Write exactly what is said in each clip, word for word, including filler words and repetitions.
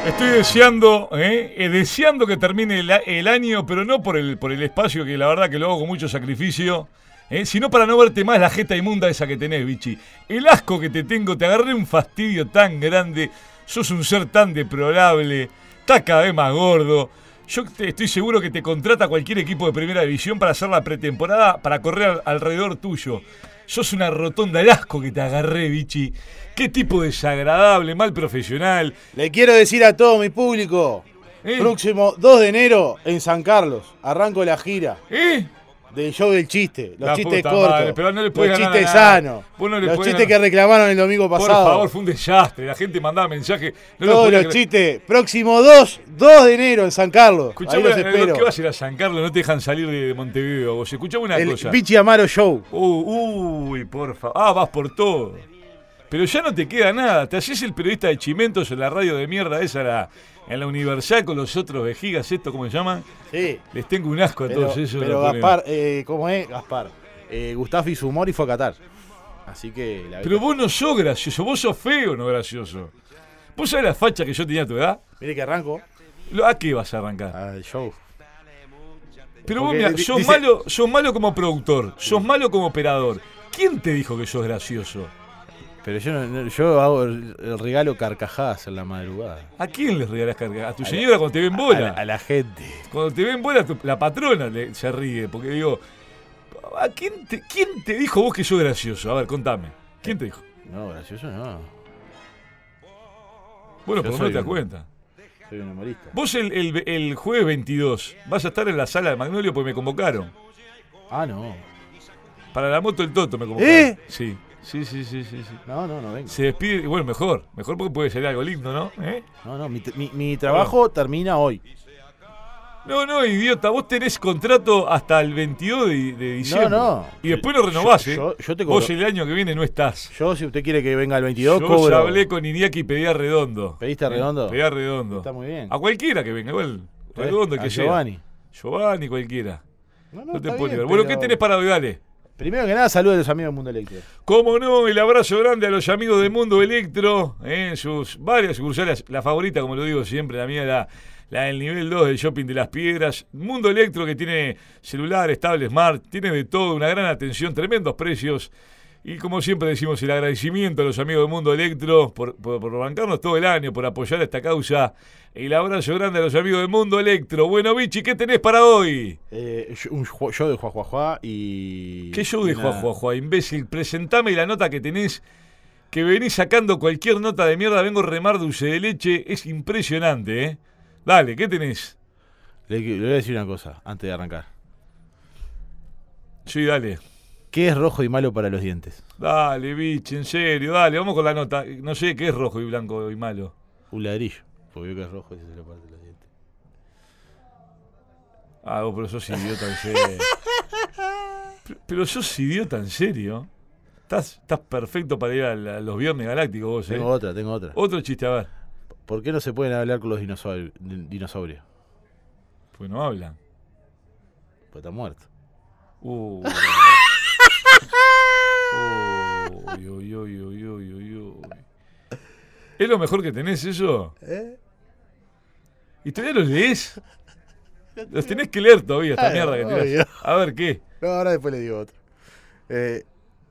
Estoy deseando, eh, eh, deseando que termine el, el año, pero no por el, por el espacio, que la verdad que lo hago con mucho sacrificio, eh, sino para no verte más la jeta inmunda esa que tenés, bichi. El asco que te tengo, te agarré un fastidio tan grande, sos un ser tan deplorable, estás cada vez más gordo. Yo te, estoy seguro que te contrata cualquier equipo de primera división para hacer la pretemporada, para correr al, alrededor tuyo. Sos una rotonda, el asco que te agarré, bichi. Qué tipo desagradable, mal profesional. Le quiero decir a todo mi público, ¿Eh? próximo dos de enero en San Carlos, arranco la gira. ¿Eh? Del show del chiste, los la chistes puta cortos, madre, pero no le los ganar chistes a sanos, no le los chistes ganar. que reclamaron el domingo pasado. Por favor, fue un desastre, la gente mandaba mensajes. No Todos los chistes, próximo dos de enero en San Carlos. Escuchame, ahí los espero. ¿Qué vas a ir a San Carlos? No te dejan salir de, de Montevideo. Vos, escuchame una el cosa. Bichi Amaro Show. Uh, uy, por favor. Ah, vas por todo. Pero ya no te queda nada. Te haces el periodista de Chimentos en la radio de mierda esa, la, en la Universal con los otros vejigas, ¿esto cómo se llama? Sí. Les tengo un asco a pero, todos esos. Pero Gaspar, eh, ¿cómo es? Gaspar. Eh, Gustavo hizo humor y fue a Qatar. Así que... La pero vos no sos gracioso, vos sos feo, no gracioso. ¿Vos sabés la facha que yo tenía a tu edad? Mire que arranco. ¿A qué vas a arrancar? Al show. Pero vos, mira, sos, dice... malo, sos malo como productor, sos malo como operador. ¿Quién te dijo que sos gracioso? Pero yo no, yo hago el, el regalo carcajadas en la madrugada. ¿A quién le regalás carcajadas? ¿A tu señora cuando te ven bola? A la, a la gente. Cuando te ven bola, tu, la patrona le, se ríe. Porque digo, ¿a quién te, quién te dijo vos que sos gracioso? A ver, contame. ¿Quién te dijo? No, gracioso no. Bueno, por no te das cuenta. Soy un humorista. Vos el, el, el jueves veintidós vas a estar en la sala de Magnolio porque me convocaron. Ah, no. Para la moto del Toto me convocaron. ¿Eh? Sí. Sí, sí, sí, sí, sí. No, no, no vengo. Se despide, bueno, mejor. Mejor porque puede salir algo lindo, ¿no? ¿Eh? No, no, mi, mi, mi trabajo bueno. termina hoy. No, no, idiota, vos tenés contrato hasta el veintidós de, de diciembre. No, no. Y después lo renovás, yo, ¿eh? Yo, yo te cobro. Vos el año que viene no estás. Yo, si usted quiere que venga el veintidós, yo cobro. Yo hablé con Iñaki y pedí a Redondo. ¿Pediste a Redondo? ¿Eh? Pedí a Redondo. Está muy bien. A cualquiera que venga, igual. Redondo, el que sea. Giovanni. Giovanni, cualquiera. No, no, no te puedo bien, Bueno, pero... ¿qué tenés para hoy? Dale. Primero que nada, saludos a los amigos del Mundo Electro. Cómo no, el abrazo grande a los amigos del Mundo Electro, en eh, sus varias sucursales. La favorita, como lo digo siempre, la mía, la, la del nivel dos del Shopping de las Piedras. Mundo Electro, que tiene celular, estable, smart, tiene de todo, una gran atención, tremendos precios. Y como siempre decimos, el agradecimiento a los amigos del Mundo Electro por, por, por bancarnos todo el año, por apoyar esta causa. El abrazo grande a los amigos del Mundo Electro. Bueno, Bichi, ¿qué tenés para hoy? Eh, un show de Juajuajuá y... ¿Qué show de Juajuajuá, imbécil? Presentame la nota que tenés, que venís sacando cualquier nota de mierda. Vengo a remar dulce de leche. Es impresionante, ¿eh? Dale, ¿qué tenés? Le, le voy a decir una cosa antes de arrancar. Sí, dale. ¿Qué es rojo y malo para los dientes? Dale, bicho, en serio, dale, vamos con la nota. No sé qué es rojo y blanco y malo. Un ladrillo, porque veo que es rojo y se le parte los dientes. Ah, vos, pero sos idiota en serio. pero, pero sos idiota en serio. Estás, estás perfecto para ir a, la, a los viernes galácticos vos, Tengo eh. otra, tengo otra. Otro chiste, a ver. ¿Por qué no se pueden hablar con los dinosaurios? dinosaurios? Pues no hablan. Pues están muertos. Uh. Uy, uy, uy, uy, uy, uy, uy. ¿Es lo mejor que tenés eso? ¿Eh? ¿Y todavía los lees? Los tenés que leer todavía, esta ah, mierda que tenés. A ver, ¿qué? No, ahora después le digo otro. Eh...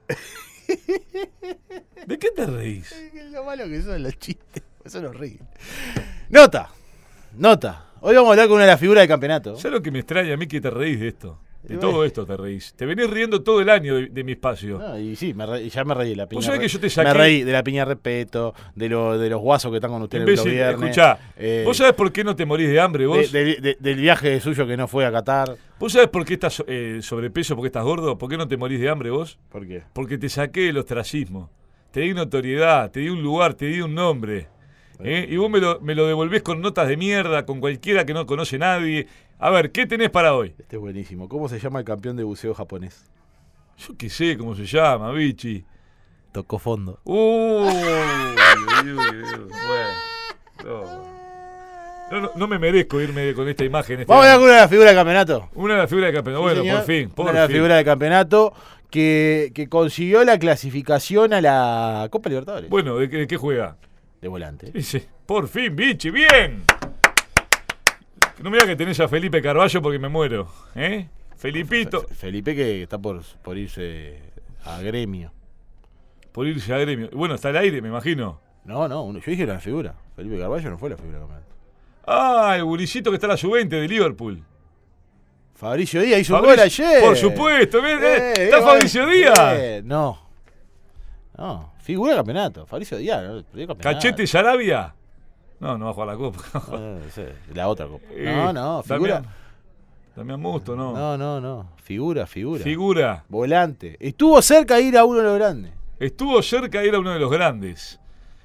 ¿De qué te reís? Lo malo que son los chistes. Son horribles. Nota. Nota. Hoy vamos a hablar con una de las figuras del campeonato. ¿Sabes lo que me extraña a mí que te reís de esto? De todo esto te reís. Te venís riendo todo el año de, de mi espacio. No, y sí, me re, ya me reí de la piña. ¿Vos sabés que yo te saqué? Me reí de la piña respeto, de, lo, de los guasos que están con ustedes los viernes. Escuchá, eh, ¿vos sabés por qué no te morís de hambre vos? De, de, de, del viaje suyo que no fue a Qatar. ¿Vos sabés por qué estás eh, sobrepeso, por qué estás gordo? ¿Por qué no te morís de hambre vos? ¿Por qué? Porque te saqué del ostracismo. Te di notoriedad, te di un lugar, te di un nombre. ¿Eh? Y vos me lo, me lo devolvés con notas de mierda, con cualquiera que no conoce nadie. A ver, ¿qué tenés para hoy? Este es buenísimo. ¿Cómo se llama el campeón de buceo japonés? Yo qué sé cómo se llama, bichi. Tocó fondo. Uy, uy, uy, uy. Bueno, no. No, no me merezco irme con esta imagen. Este Vamos a ver con una de las figuras del campeonato. Una de las figuras del campeonato. Sí, bueno, señor. por fin. Por una de las fin. figuras del campeonato que, que consiguió la clasificación a la Copa Libertadores. Bueno, ¿de qué, de qué juega? de volante. Dice, por fin, bichi, bien. No me digas que tenés a Felipe Carballo porque me muero. ¿Eh? Felipito. Fe- Felipe que está por, por irse a Gremio. Por irse a Gremio. Bueno, está al aire, me imagino. No, no, uno- yo dije una figura. Felipe Carballo no fue la figura campeonato. Ah, el gurisito que está en la sub veinte de Liverpool. Fabricio Díaz hizo un Fabricio- gol ayer. Por supuesto, bien, eh, Eh, está eh, Fabricio Díaz. eh, no. No, figura de campeonato. Fabricio Díaz. ¿no? Perdió campeonato. Cachete Sarabia. No, no va a jugar la copa. No, no, no sé, la otra copa. Eh, No, no, figura. Damián, Damián Musto, no. No, no, no. Figura, figura. Figura. Volante. Estuvo cerca de ir a uno de los grandes. Estuvo cerca, era uno de los grandes.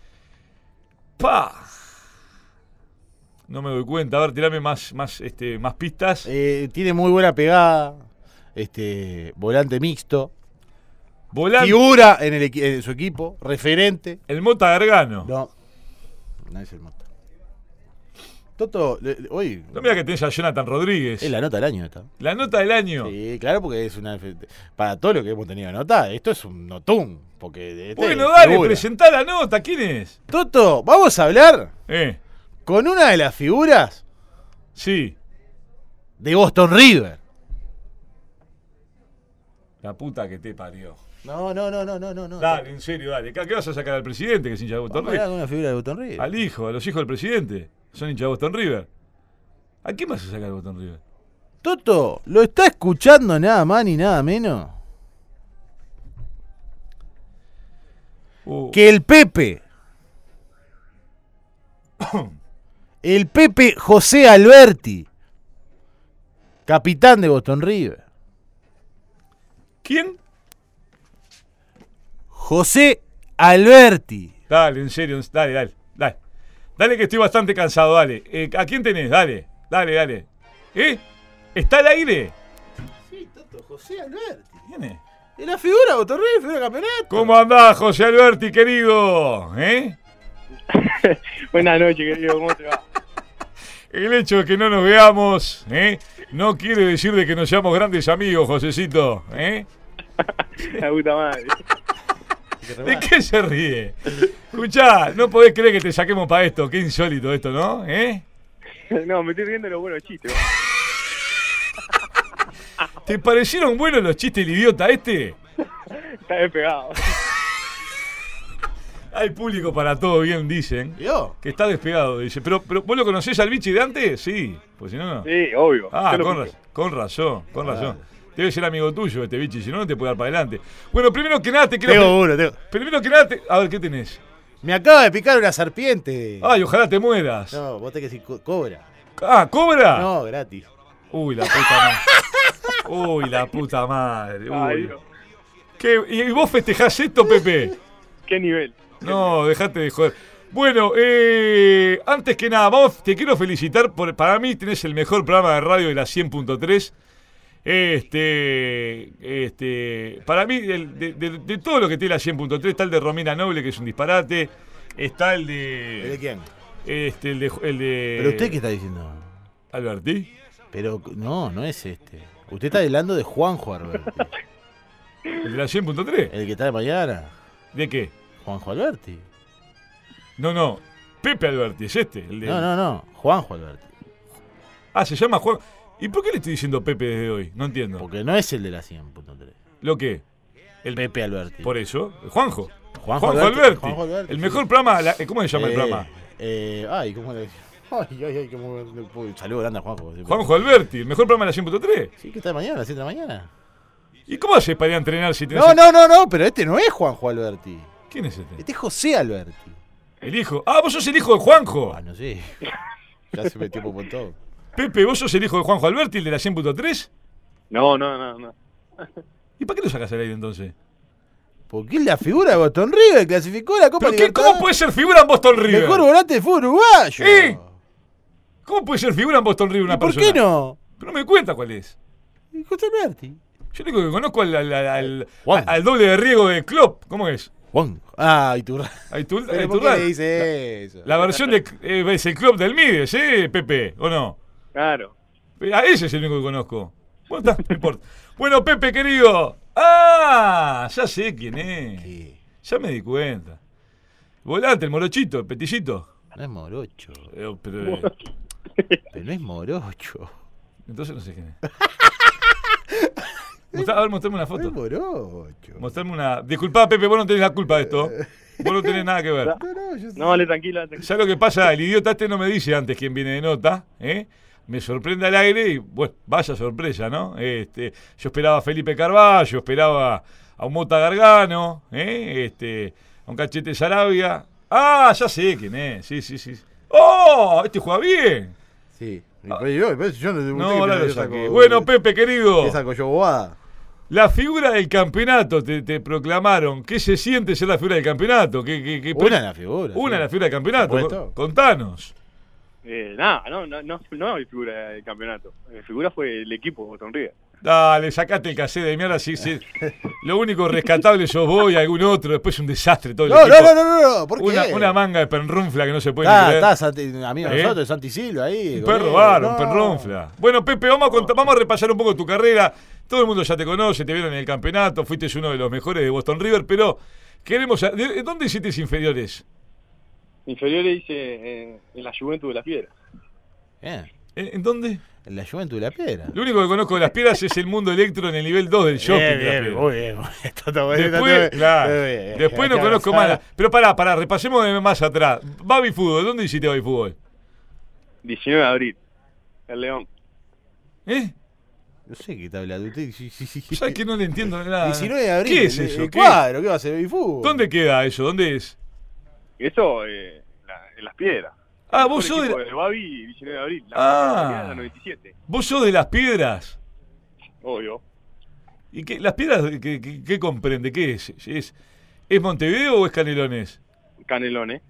¡Pa! No me doy cuenta. A ver, tirame más, más, este, más pistas. Eh, tiene muy buena pegada. Este, volante mixto. Volante. Figura en, el, equi- en su equipo. Referente. El Mota Gargano. No. No es el Mota. Toto, le- le- hoy No mira que tenés a Jonathan Rodríguez. es la nota del año esta. La nota del año. Sí, claro, porque es una. Para todo lo que hemos tenido nota, esto es un notún. Porque este Bueno, es dale, figura. presentá la nota. ¿Quién es? Toto, vamos a hablar Eh, con una de las figuras sí. de Boston River. La puta que te parió. No, no, no, no, no, no. no. Dale, en serio, dale. ¿Qué qué vas a sacar al presidente que es hincha de Boston Vamos a hablar River? con una figura de Boston River. Al hijo, a los hijos del presidente. Son hinchas de Boston River. ¿A quién vas a sacar de Boston River? Toto, ¿lo está escuchando nada más ni nada menos? Uh, Que el Pepe. El Pepe José Alberti. Capitán de Boston River. ¿Quién? José Alberti. Dale, en serio, dale, dale, dale. Dale que estoy bastante cansado, dale. Eh, ¿A quién tenés? Dale, dale, dale. ¿Eh? ¿Está al aire? Sí, Toto, José Alberti. ¿Quién es? Es la figura de Boston River, figura de campeonato. ¿Cómo andás, José Alberti, querido? ¿Eh? Buenas noches, querido, ¿cómo te va? El hecho de que no nos veamos, ¿eh? No quiere decir de que nos seamos grandes amigos, Josecito, ¿eh? La puta madre. ¿De qué se ríe? Escuchá, no podés creer que te saquemos para esto. Qué insólito esto, ¿no? ¿Eh? No, me estoy riendo de los buenos chistes. ¿Te parecieron buenos los chistes del idiota este? Está despegado. Hay público para todo, bien dicen. ¿Vio? Que está despegado, dice. Pero, pero ¿vos lo conocés al bichi de antes? Sí, pues si no, no. Sí, obvio. Ah, Yo lo con, escucho. ra- con razón, con Claro. razón. Debe ser amigo tuyo este bichi, si no, no te puede dar para adelante. Bueno, primero que nada te quiero... Tengo uno, tengo. Primero que nada te... A ver, ¿qué tenés? Me acaba de picar una serpiente. Ay, ojalá te mueras. No, vos tenés que decir co- cobra. Ah, ¿cobra? No, gratis. Uy, la puta madre. Uy, la puta madre. Ay, Uy. Dios. ¿Qué? ¿Y vos festejás esto, Pepe? ¿Qué nivel? No, dejate de joder. Bueno, eh, antes que nada, vamos, te quiero felicitar. Por, para mí tenés el mejor programa de radio de la cien punto tres. Este, este, para mí, el- de, de- de todo lo que tiene la cien punto tres, está el de Romina Noble, que es un disparate. Está el de... ¿De quién? Este, el de... El de ¿Pero usted qué está diciendo? Alberti. Pero no, no es este. Usted está hablando de Juanjo Alberti. ¿El de la cien punto tres? El que está de mañana. ¿De qué? Juanjo Alberti. No, no. Pepe Alberti, es este. El de... No, no, no. Juanjo Alberti. Ah, se llama Juan. ¿Y por qué le estoy diciendo Pepe desde hoy? No entiendo. Porque no es el de la cien punto tres. ¿Lo qué? El Pepe Alberti. Por eso, Juanjo. Juanjo Juanjo Alberti. Alberti. Juanjo Alberti, El sí. mejor programa. la- ¿Cómo se llama el Eh, programa? Eh, ay, ¿cómo le Ay, ay, ay, cómo un saludo grande a Juanjo. Juanjo Alberti, el mejor programa de la cien punto tres. Sí, que está de mañana, a las siete de la mañana. ¿Y cómo haces para ir a entrenar si tenés... No, no, no, no, pero este no es Juanjo Alberti. ¿Quién es este? Este es José Alberti. El hijo. Ah, vos sos el hijo de Juanjo. Ah, no sé. Ya se metió por todo. Pepe, vos sos el hijo de Juanjo Alberti, el de la cien punto tres. No, no, no, no. ¿Y para qué lo sacas al aire entonces? Porque es la figura de Boston River, clasificó la Copa ¿Pero qué, Libertadores. cómo puede ser figura en Boston River? Mejor volante de fútbol uruguayo. ¿Eh? ¿Cómo puede ser figura en Boston River una ¿Y por persona? qué no? Pero no me cuenta cuál es. Y José Alberti. Yo digo que conozco al, al, al, al- Juan. al doble de riego de Klopp. ¿Cómo es? Juan. Ah, Iturra. Ahí tú, ¿Pero ahí por tú- qué le dice eso? La versión de eh, es el Klopp del Mides, ¿eh, Pepe? ¿O no? Claro. A ese es el único que conozco. Bueno, está, no importa. Bueno, Pepe, querido. ¡Ah! Ya sé quién es. Sí. Ya me di cuenta. Volante, el morochito, el peticito. No es morocho. Eh, pero, eh, Pero no es morocho. entonces no sé quién es. Mostrá- a ver, mostrame una No foto. es morocho. Mostrame una. Disculpa, Pepe, vos no tenés la culpa de esto. Vos no tenés nada que ver. No, no, yo No, dale, tranquila. tranquila. ¿Sabes lo que pasa? El idiota este no me dice antes quién viene de nota, ¿eh? Me sorprende al aire y, bueno, vaya sorpresa, ¿no? Este, yo esperaba a Felipe Carballo, esperaba a un Mota Gargano, ¿eh? Este, a un Cachete Sarabia. Ah, ya sé quién es, sí, sí, sí. ¡Oh! Este juega bien. Sí. Pero yo, pero yo no, No, usted ahora que lo yo saqué. saco- Bueno, Pepe, querido. ¿Qué saco yo bobada? La figura del campeonato te, te proclamaron. ¿Qué se siente ser la figura del campeonato? ¿Qué, qué, qué- Una de las figuras. Una sí. de la figura del campeonato. Por supuesto. Con- Contanos. Eh, nada, no, no, no, no hay figura del campeonato. Mi figura fue el equipo Boston River. Dale, sacate el cassette de mierda. Sí, sí. Lo único rescatable sos vos y algún otro. Después un desastre todo el No, no, equipo. no, no, no, no, ¿por qué? Una, una manga de penrunfla que no se puede ni Está, creer. está, Santi- amigo de ¿Eh? nosotros, Santi Silva ahí. Un con perro él. bárbaro, un No. penrunfla. Bueno, Pepe, vamos a, contar- vamos a repasar un poco tu carrera. Todo el mundo ya te conoce, te vieron en el campeonato, fuiste uno de los mejores de Boston River, pero queremos... sa- ¿de- ¿Dónde hiciste inferiores? Inferiores hice eh, en la Juventud de las Piedras. Bien. ¿En, en dónde? En la Juventud de la Piedra. Lo único que conozco de las piedras es el mundo electro en el nivel dos del shopping. Bien, de las bien, piedras. muy bien. Esto está bueno, Después, esto está claro, muy bien. después no Hay que conozco avanzar. más. Pero pará, pará, repasemos de más atrás. Baby Fútbol, ¿dónde hiciste Baby Fútbol? diecinueve de abril. El León. ¿Eh? No sé qué está hablando usted. Sí, sí, sí. ¿Sabes que no le entiendo nada? diecinueve de abril. ¿Qué es el- eso? El ¿Qué? cuadro, ¿qué va a ser? ¿El fútbol? ¿Dónde queda eso? ¿Dónde es? Eso eh, la- en las Piedras. Ah, El vos mejor sos de equipo la- de Babi, diecinueve de abril. La Ah. mejor era la noventa y siete. ¿Vos sos de las piedras? Obvio. ¿Y qué, las piedras qué, qué- qué comprende? ¿Qué es? es? ¿Es Montevideo o es Canelones? Canelones.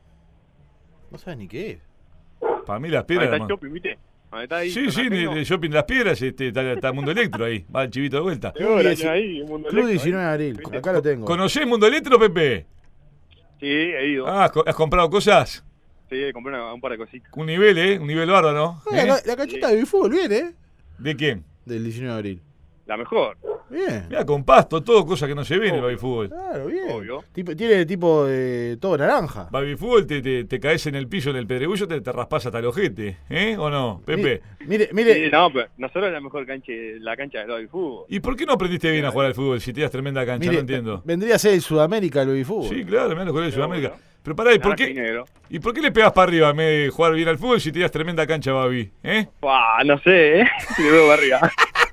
No sabes ni qué es. Para mí las Ahí piedras... está el man- shopping, ¿viste? Ahí está ahí. Sí, sí, en Tornapeño. el shopping de las piedras este, está, está Mundo Electro ahí. Va el chivito de vuelta. Seguro, Club dieci- ahí, un mundo Club electro, diecinueve de ahí. abril. ¿Viste? Acá lo tengo. ¿Conocés Mundo Electro, Pepe? Sí, he ido. Ah, ¿has comprado cosas? Sí, compré una- un par de cositas. Un nivel, ¿eh? Un nivel bárbaro, Ah, ¿eh? la, la canchita de fútbol, bien, ¿eh? ¿De quién? Del diecinueve de abril. La mejor. Bien. Mira, con pasto, todo cosa que no se ve en el Obvio. baby fútbol. Claro, bien. Obvio. Tipo, tiene tipo de todo naranja. Baby fútbol te, te, te caes en el piso en el pedregullo, te, te raspas hasta el ojete, ¿eh? ¿O no, Pepe? Mire, mire. Sí, no, pero nosotros es la mejor cancha, la cancha del baby fútbol. ¿Y por qué no aprendiste bien a jugar al fútbol si tenías tremenda cancha? mire, no entiendo. Vendría a ser el Sudamérica el baby fútbol. Sí, claro, mirá los colores de Pero Sudamérica. bueno. Pero pará, ¿y por Naranja y qué, negro. ¿y por qué le pegas para arriba en vez de jugar bien al fútbol si tenías tremenda cancha, Babi? ¿Eh? Buah, no sé, ¿eh? Le veo para arriba.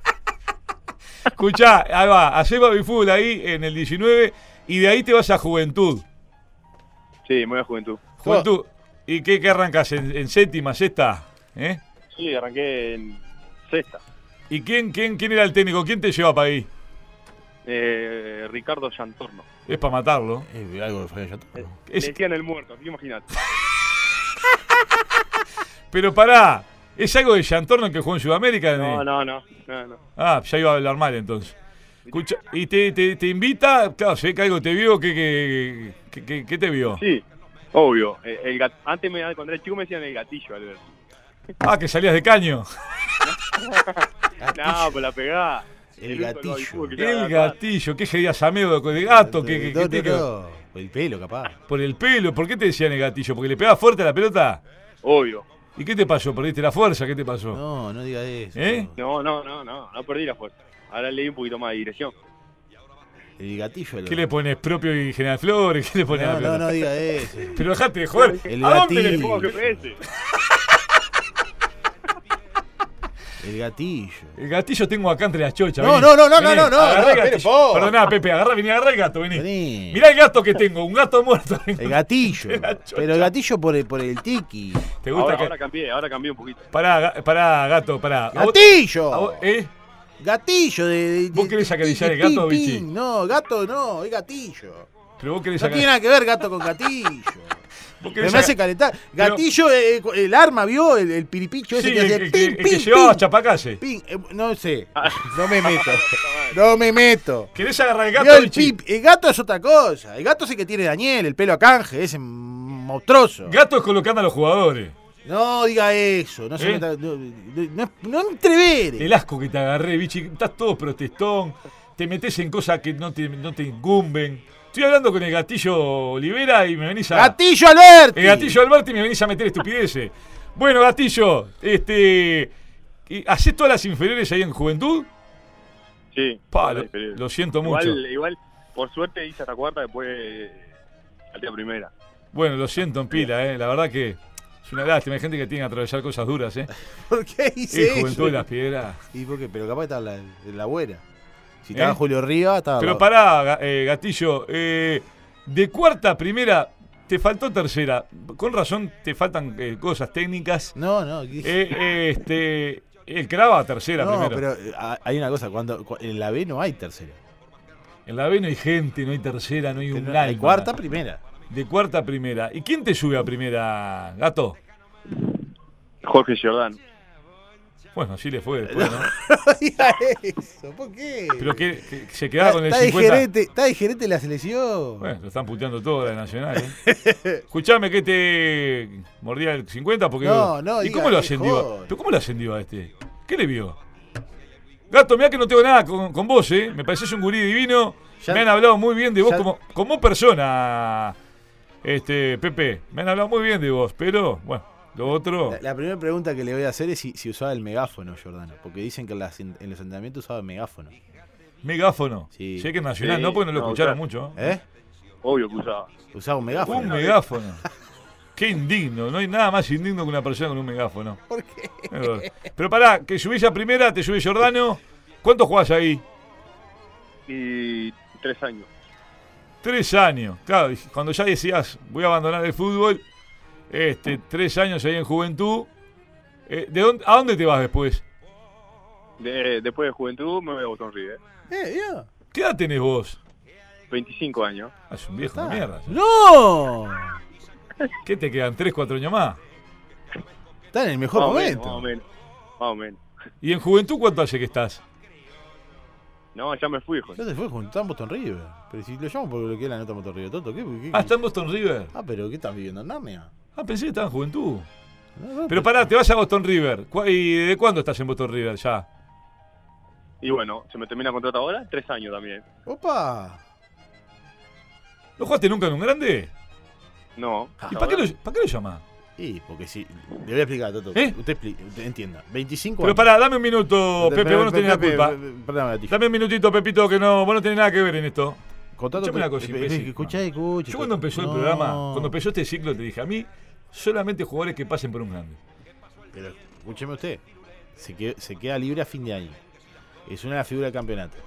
Escuchá, ahí va, hacés baby fútbol ahí en el diecinueve y de ahí te vas a Juventud. Sí, me voy a Juventud. Juventud. ¿Y qué, qué arrancas? ¿En, en séptima, sexta? ¿Eh? Sí, arranqué en sexta. ¿Y quién, quién, quién era el técnico? ¿Quién te lleva para ahí? Eh, Ricardo Llantorno. Es para matarlo. Eh, algo de Fabián Eh, Yatoro. Es- Le decían el muerto, imagínate. Pero pará, ¿es algo de Chantorno que jugó en Sudamérica? No, no, no, no, no. Ah, ya iba a hablar mal entonces. Escucha, ¿y te, te, te invita? Claro, se ve que algo te vio. ¿Qué, qué, qué, qué- qué te vio? Sí, obvio. Eh, El gat- Antes, me, cuando era chico, me decían el gatillo, Albert. Ah, que salías de caño. No, pues la pegada. El único del gatillo. baby fútbol que te El va a dar. gatillo, qué querías ameo de gato, que, que, No, que te no, quedó? no. Por el pelo, capaz. Por el pelo, ¿por qué te decían el gatillo? ¿Porque le pegabas fuerte a la pelota? Obvio. ¿Y qué te pasó? ¿Perdiste la fuerza? ¿Qué te pasó? No, no diga eso. ¿Eh? No, no, no, no, no perdí la fuerza. Ahora leí un poquito más de dirección. El gatillo. ¿Qué le pones? ¿Propio y General Flores? ¿Qué le pones a No, la no, pelota? no diga eso. Pero dejate de joder. El ¿A dónde le gatillo. pongo ¿Cómo que- que ese? El gatillo. El gatillo tengo acá entre las chochas. No, vení. no, no, no, Vení, no, no, agarrá no, el espere, gatillo. po. Perdoná, Pepe, agarrá, vení, agarrá el gato, vení. Vení. Mirá el gato que tengo, un gato muerto. El gatillo. La chocha. Pero el gatillo por el, por el tiki. ¿Te gusta Ahora, que.? ahora cambié, ahora cambié un poquito. Pará, ga- pará, gato, pará. ¿A vos- ¡Gatillo! a vos- ¿Eh? Gatillo de, de- ¿Vos de- querés acariciar de el gato, pin, Vichy? pin. No, gato no, es gatillo. Pero vos querés No sacar. tiene nada que ver gato con gatillo. vos Me, querés me hace sacar- calentar. Pero- Gatillo, eh, el arma, ¿vio? El, el piripicho ese Sí, que el, hacía que- pin, el que pin, llevaba pin, Chapacalle. pin. Eh, no sé, no me meto. No me meto. ¿Querés agarrar el Vio, gato, el, Vichy? pip- el gato es otra cosa. El gato es el que tiene Daniel, el pelo a canje, ese monstruoso. Gato es colocando a los jugadores. No diga eso, no se ¿Eh? meta. No, no, no, no entrevere. El asco que te agarré, Vichy. Estás todo protestón. Te metes en cosas que no te, no te incumben. Estoy hablando con el Gatillo Olivera y me venís a... ¡Gatillo Alberti! El Gatillo Alberti y me venís a meter estupideces. Bueno, Gatillo, este... ¿hacés todas las inferiores ahí en Juventud? Sí. Pa, lo, lo siento mucho. Igual, igual, por suerte hice hasta cuarta, después salté a primera. Bueno, lo siento en pila, eh. La verdad que es una lástima. Hay gente que tiene que atravesar cosas duras, eh. ¿Por qué hice Y eso? Juventud de las Piedras. ¿Y por qué? Pero capaz estaba la, la buena. Si estaba ¿Eh? Julio Rivas, estaba... Pero la- pará, eh, Gatillo. Eh, de cuarta a primera, te faltó tercera. Con razón, te faltan eh, cosas técnicas. No, no. ¿qué- Eh, eh, este, el que va a tercera no, primero. pero eh, ha- hay una cosa. cuando cu- En la B no hay tercera. En la B no hay gente, no hay tercera, no hay un Pero hay alma. cuarta, primera. De cuarta a primera. ¿Y quién te sube a primera, Gato? Jorge Giordano. Bueno, así le fue después, ¿no? No diga eso. ¿Por qué? Pero que, que se quedaba con el Está de cincuenta. gerente, está de gerente de la selección. Bueno, lo están puteando todo de la Nacional, ¿eh? Escuchame que te mordía el cincuenta porque... No, no, ¿Y diga, cómo lo es ascendió? joven. ¿Pero cómo lo ascendió a este? ¿Qué le vio? Gato, mirá que no tengo nada con, con vos, ¿eh? Me pareces un gurí divino. Ya- me han hablado muy bien de vos ya- como, como persona, este, Pepe. Me han hablado muy bien de vos, pero, bueno, lo otro... La, la primera pregunta que le voy a hacer es si, si usaba el megáfono, Giordano. Porque dicen que en, las- en los entrenamientos usaba el megáfono. Megáfono. Sí. Sé que es nacional, Sí, no, porque no lo no, escucharon claro. mucho. ¿eh? ¿Eh? Obvio que usaba. Usaba un megáfono. Un megáfono. Qué indigno. No hay nada más indigno que una persona con un megáfono. ¿Por qué? Pero pará, que subís a primera, te subís Giordano. ¿Cuánto jugás ahí? Y tres años. Tres años. Claro, dije, cuando ya decías, voy a abandonar el fútbol, este, tres años ahí en Juventud. Eh, ¿de dónde, ¿A dónde te vas después? De, después de Juventud me voy a Boston River. Eh, ya. ¿Qué edad tenés vos? veinticinco años. Ah, es un viejo de Está. mierda. ¡No! ¿Qué te quedan? ¿Tres, cuatro años más? Está en el mejor Más o momento. menos, más o menos. Más o menos. ¿Y en Juventud cuánto hace que estás? No, ya me fui, hijo. Ya se fue juntar en Boston River. Pero si lo llamo porque lo que es la nota Boston River, Toto, ¿qué? qué- Ah, está en Boston River. Ah, pero ¿qué estás viviendo en Narnia? Ah, pensé que estaba en Juventud. No, no, Pero pará, te vas a Boston River. ¿Cu- ¿Y de cuándo estás en Boston River ya? Y bueno, se me termina el contrato ahora, tres años también. ¡Opa! ¿No jugaste nunca en un grande? No. ¿Y para qué, lo, para qué lo llamás? Y porque si. Le voy a explicar, Toto. ¿Eh? Usted, expli- usted entienda. veinticinco Pero años. pará, dame un minuto, Pepe, Pero, vos no tenés la Pepe, culpa. Pepe, Perdóname, Gatillo. Dame un minutito, Pepito, que no, vos no tenés nada que ver en esto. Contrato Escuchame una que- cosa, Pepe, imbécil. Escuchá, escucha. Yo cuando empezó el No. programa, cuando empezó este ciclo, te dije, a mí, solamente jugadores que pasen por un grande. Pero escúcheme usted. Se queda, se queda libre a fin de año. Es una de las figuras del campeonato.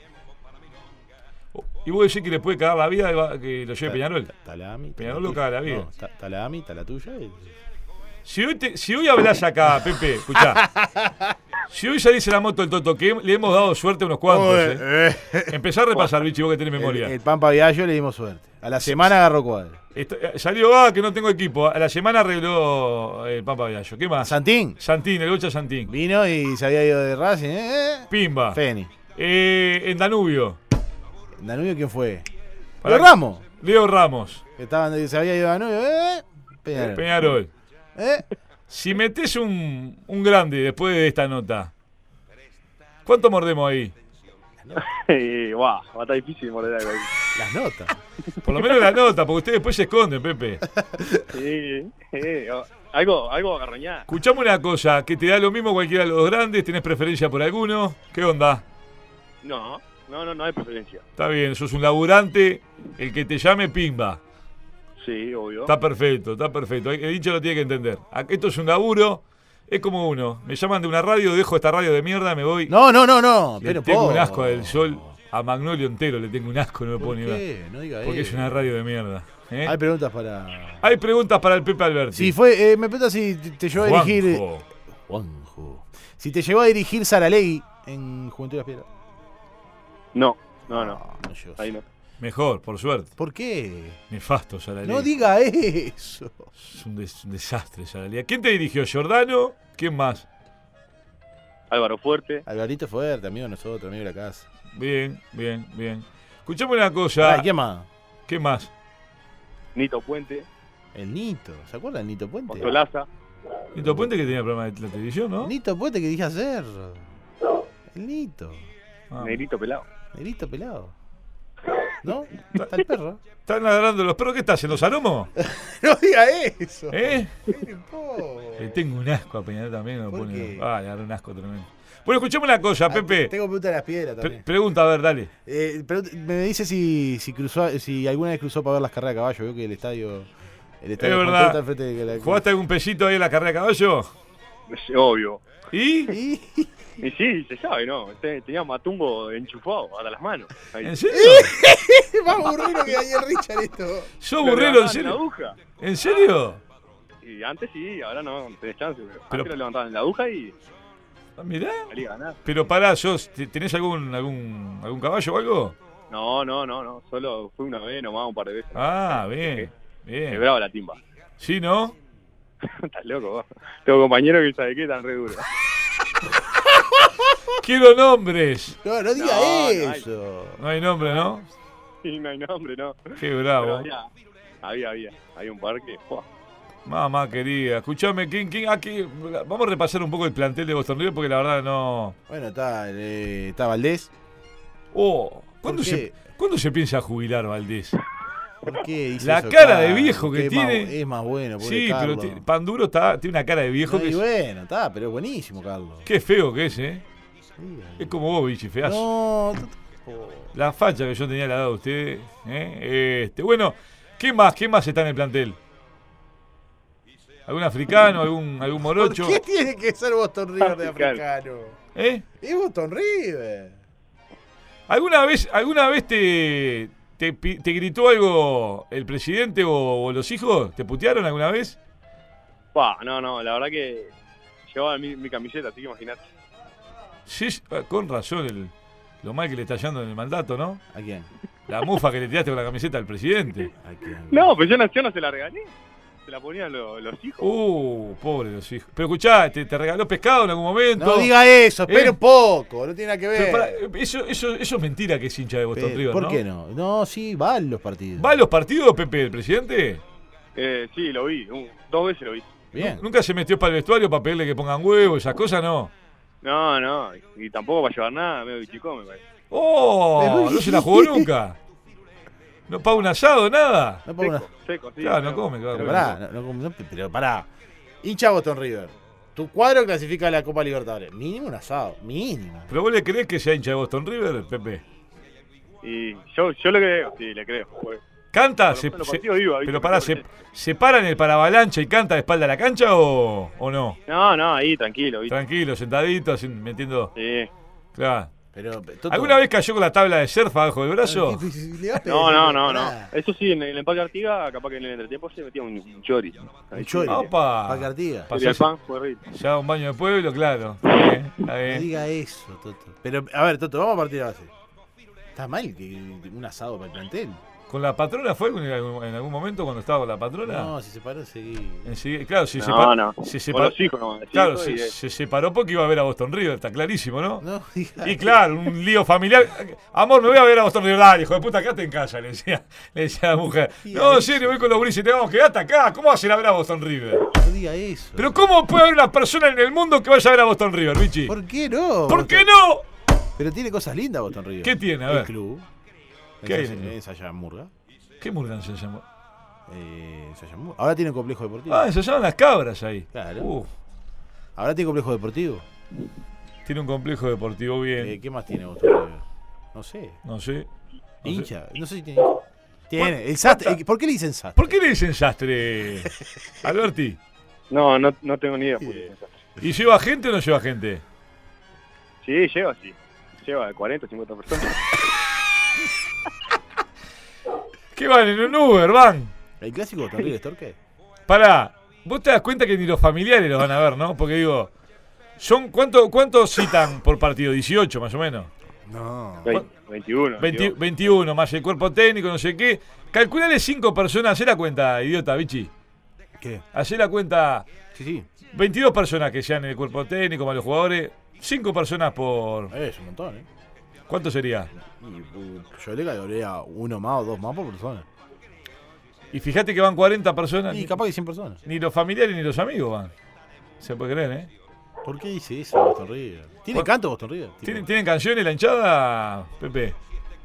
Y vos decís que le puede cagar la vida y va- que lo lleve Peñarol. Está la AMI. está Peñarol la lo tuya. caga la vida. No, está, está la AMI, está la tuya. y- Si hoy, te- si hoy hablas acá, Pepe, escuchá. Si hoy salís en la moto del Toto, que le hemos dado suerte a unos cuantos, ¿eh? Empezá a repasar, bichi, vos que tenés memoria. El, el Pampa Viallo le dimos suerte. A la semana agarró cuadro. Esto- eh, salió, ah, que no tengo equipo. A la semana arregló el Pampa Viallo. ¿Qué más? Santín Santín, el Bocha Santín. vino y se había ido de Racing. ¿eh? Pimba. Feni. Eh, en Danubio. ¿Danubio quién fue? Para- Leo Ramos. Leo Ramos. Que estaban, se había ido a Danubio. ¿eh? Peñarol. Peñarol. ¿Eh? Si metés un, un grande después de esta nota, ¿cuánto mordemos ahí? Y, Guau, va a estar difícil morder algo ahí. Las notas. Por lo menos la nota, porque ustedes después se esconden, Pepe. Sí, sí, o- algo, algo agarroñar. Escuchame una cosa, que te da lo mismo cualquiera de los grandes, ¿tenés preferencia por alguno? ¿Qué onda? No, no, no, no hay preferencia. Está bien, sos un laburante, el que te llame, pimba. Sí, obvio. Está perfecto, está perfecto. El hincha lo tiene que entender. Esto es un laburo, es como uno. Me llaman de una radio, dejo esta radio de mierda, me voy. No, no, no, no. Le Pero tengo po. un asco del sol, a Magnolio entero le tengo un asco, no me puedo ¿Por ni ver. qué? No diga Porque es eso. una radio de mierda. ¿eh? Hay preguntas para. Hay preguntas para el Pepe Alberti. Si fue, eh, me pregunta si te, te llevó a dirigir. Juanjo. Juanjo. Si te llevó a dirigir Saralegui en Juventud de las Piedras. No, no, no. no llegó. Ahí no. Mejor, por suerte. ¿Por qué? Nefasto Saralí. No diga eso. Es un, des- un desastre Saralí. ¿Quién te dirigió? ¿Giordano? ¿Quién más? Álvaro Fuerte. Alvarito Fuerte, amigo de nosotros, amigo de la casa. Bien, bien, bien. Escuchame una cosa. Ay, ¿quién más? ¿Qué más? Nito Puente. El Nito. ¿Se acuerdan del Nito Puente? Ostolaza. Nito Puente que tenía programa de la televisión, ¿no? Nito Puente que dije hacer. El Nito. Ah. Negrito pelado. Negrito pelado. ¿No? Está el perro. ¿Están ladrando los perros? ¿Qué estás haciendo, Salomo? No diga eso. ¿Eh? Miren, po. Le tengo un asco a Peñarol también. Me ¿Por pone... qué? Ah, le agarré un asco tremendo. Bueno, escuchame una cosa, Ah, Pepe. Tengo pregunta de las piedras Pre- también. pregunta, a ver, dale. Eh, pero me dice si, si cruzó, si alguna vez cruzó para ver las carreras de caballo. Veo que el estadio. El estadio Es Juan verdad. Torta al frente de la- ¿Jugaste algún pesito ahí en la carrera de caballo? Es obvio. ¿Y? Y- Y sí, se sabe, ¿no? Te- Tenía Matumbo enchufado hasta las manos. Ahí. ¿En serio? Es más aburrido que Daniel Richard esto. ¿Sos Lo burrero, en levantaban la serio? aguja. ¿En serio? Y antes sí, ahora no, no tenés chance. Pero, Pero- antes lo levantaban en la aguja y Ah, mirá. salía a ganar. Pero pará, ¿sos, te- ¿tenés algún, algún, algún caballo o algo? No, no, no, no. Solo fue una vez nomás, un par de veces. Ah, bien. Es Bien. brava la timba. ¿Sí, no? Estás loco, vos. Tengo compañeros que sabe qué tan re duro. Quiero nombres. No, no diga No, no hay. eso. No hay nombre, ¿no? Y no hay nombre, no. Qué Pero bravo. había, había, había. Hay un par que. ¡fua! Mamá querida, escuchame, ¿quién, quién, aquí, vamos a repasar un poco el plantel de Boston River porque la verdad no... Bueno, está, eh, está Valdés. Oh, ¿cuándo, ¿Por se, qué? ¿Cuándo se piensa jubilar, Valdés? ¿Por qué dice La eso, cara de Carlos? viejo que es tiene- Más, es más bueno, pobre Sí, Carlos. pero ti- Panduro está, tiene una cara de viejo No, que y es... bueno, está, pero es buenísimo, Carlos. Qué feo que es, ¿eh? Sí, Es como vos, bichi, feazo. No, tú- oh. La facha que yo tenía a la edad de usted. ¿eh? Este, bueno, ¿qué más? ¿Qué más está en el plantel? ¿Algún africano? ¿Algún, algún morocho? ¿Por qué tiene que ser Boston River de Africano. africano? ¿Eh? Es Boston River. ¿Alguna vez, alguna vez te, te, pi- te gritó algo el presidente o, o los hijos? ¿Te putearon alguna vez? Fua, no, no, la verdad que llevaba mi, mi camiseta, así que imaginate. Sí, ah, con razón, el, lo mal que le está yendo en el mandato, ¿no? ¿A quién? La mufa que le tiraste con la camiseta al presidente. ¿A quién? No, pues yo no, yo no se la regalé. Se la ponían lo- los hijos. Uh, pobre los hijos. Pero escuchá, ¿te, te regaló pescado en algún momento? No diga eso, espere ¿Eh? un poco, no tiene nada que ver. Pero pará, eso, eso, eso es mentira que es hincha de Boston Pe- River, ¿Por ¿no? qué no? No, sí, van los partidos. ¿Va a los partidos, Pepe, el presidente? Eh, sí, lo vi. un- dos veces lo vi. Bien. Nu- ¿Nunca se metió para el vestuario para pedirle que pongan huevos, esas cosas? No. No, no. Y tampoco para llevar nada, medio bichicón, me parece. ¡Oh! Pero- ¿No se la jugó nunca? ¿No paga un asado, nada? No pongo una- Seco, seco, sí. Claro, no no. come, claro. Pero pará, no, no- no- pero pará. Hincha Boston River. Tu cuadro clasifica a la Copa Libertadores. Mínimo un asado, mínimo. ¿Pero vos le creés que sea hincha de Boston River, Pepe? Y yo, yo le creo, sí, le creo. Pues, ¿Canta? por Se- lo menos los se- partidos iba, ¿viste? pero pará, ¿se, ¿se para en el paravalancha y canta de espalda a la cancha o, o no? No, no, ahí, tranquilo, ¿viste? Tranquilo, sentadito, así, metiendo... Sí. Claro. Pero, Toto, ¿Alguna vez cayó con la tabla de surf abajo del brazo? Le vas a No, pedir, no, no, no. pará. Eso sí, en el empate de Artigas, capaz que en el entretiempo se metía un, un chori. Un chori. ¡Opa! Pa' Cartiga. Pa- Sería el pan, fue rico. Ya un baño de pueblo, claro. Está bien, está No bien. diga eso, Toto. Pero, a ver, Toto, vamos a partir de base. Está mal que un asado para el plantel. ¿Con la patrona fue en algún, en algún momento cuando estaba con la patrona? No, si se paró, seguí. Enseguida- claro, si se No, separó. no. Se Con separó los hijos nomás. claro, hijos se, y, eh, se separó porque iba a ver a Boston River, está clarísimo, ¿no? No diga Y claro, un lío familiar. Amor, me voy a ver a Boston River. Dale, hijo de puta, quédate en casa, le decía, le decía la mujer. No, en serio, voy con los grises, te vamos, quedate acá. ¿Cómo vas a ir a ver a Boston River? No diga eso. Pero ¿cómo puede haber una persona en el mundo que vaya a ver a Boston River, Vichy? ¿Por qué no? ¿Por qué no? Pero tiene cosas lindas Boston River. ¿Qué tiene? A El ver. club. ¿Qué hay Ensaya- en el club? Ensaya Murga. ¿Qué Murgan se llama? Eh, ensaya Murga. Ahora tiene un complejo deportivo. Ah, se llaman las cabras ahí. Claro. Uf, Ahora tiene complejo deportivo. tiene un complejo deportivo bien. Eh, ¿Qué más tiene Boston River? No sé. No sé. No sé. Hincha. No sé si tiene. Tiene. El sastre. eh, ¿Por qué le dicen sastre? ¿Por qué le dicen sastre, Alberti? No, no, no tengo ni idea. por qué. ¿Y lleva gente o no lleva gente? Sí, lleva, sí. Lleva cuarenta, cincuenta personas. ¿Qué van? ¿En un Uber? ¿Van? ¿El clásico Boston River Torque? Pará, vos te das cuenta que ni los familiares los van a ver, ¿no? Porque digo, son ¿cuánto, ¿cuántos citan por partido? dieciocho más o menos. No. veinte, veintiuno. veinte, veintidós. veintiuno más el cuerpo técnico, no sé qué. Calculale cinco personas, hacé la cuenta, idiota, bichi. ¿Qué? Hacé la cuenta, Sí, sí. veintidós personas que sean en el cuerpo técnico, más los jugadores. cinco personas por... Eh, Es un montón, ¿eh? ¿Cuánto sería? Y, uh, yo le calcularía uno más o dos más por persona. Y fíjate que van cuarenta personas. Y Ni, capaz que cien personas. ni los familiares ni los amigos van. Se puede creer, ¿eh? ¿Por qué dice eso Boston River? ¿Tiene ¿Por- canto Boston River? Tipo, ¿Tienen, ¿Tienen canciones la hinchada, Pepe?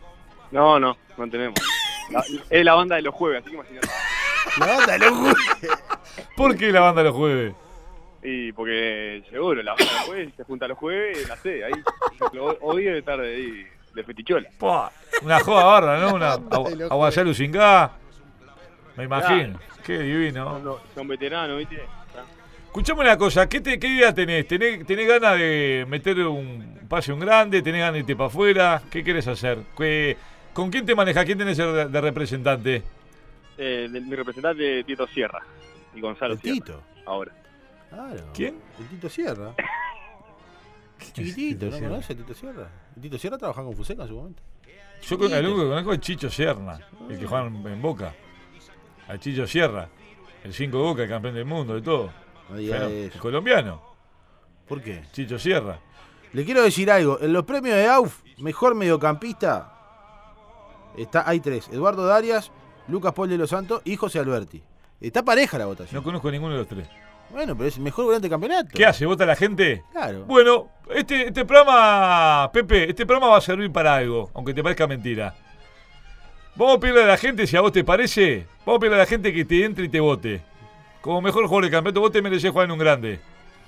No, no, no tenemos. La- es la banda de los jueves, así que imagínate. La banda de los jueves. ¿Por qué la banda los jueves? Y porque seguro, la banda de los jueves se junta los jueves, la sé, ahí. Lo hoy de tarde ahí, de fetichola. Pua, una joda barra, ¿no? Una Banda de los aguayá Lucingá. Me imagino. Qué divino. Son, son veteranos, ¿viste? Escuchame una cosa, ¿qué, te, qué idea tenés? ¿Tenés, ¿Tenés ganas de meter un pase un grande? ¿Tenés ganas de irte para afuera? ¿Qué querés hacer? ¿Qué, ¿Con quién te manejas? ¿Quién tenés de, de representante? Eh, de- mi representante Tito Sierra y Gonzalo El Sierra. Tito. Ahora. Claro. ¿Quién? El Tito Sierra. Chiquitito, ¿no Sierra? conoces a Tito Sierra? El Tito Sierra trabajaba con Fuseca en su momento. Yo con, el único que conozco es Chicho Sierra, el que juega en, en Boca. Al Chicho Sierra, el cinco de Boca, el campeón del mundo, de todo. No diga Pero, eso. el colombiano, ¿Por qué? Chicho Sierra. Le quiero decir algo. En los premios de A U F, mejor mediocampista, está, hay tres. Eduardo Darias, Lucas Paul de los Santos y José Alberti. Está pareja la votación. No conozco a ninguno de los tres. Bueno, pero es el mejor volante de campeonato. ¿Qué hace? ¿Vota la gente? Claro. Bueno, este, este programa, Pepe, este programa va a servir para algo, aunque te parezca mentira. Vamos a pedirle a la gente, si a vos te parece, vamos a pedirle a la gente que te entre y te vote. Como mejor jugador de campeonato, vos te merecés jugar en un grande.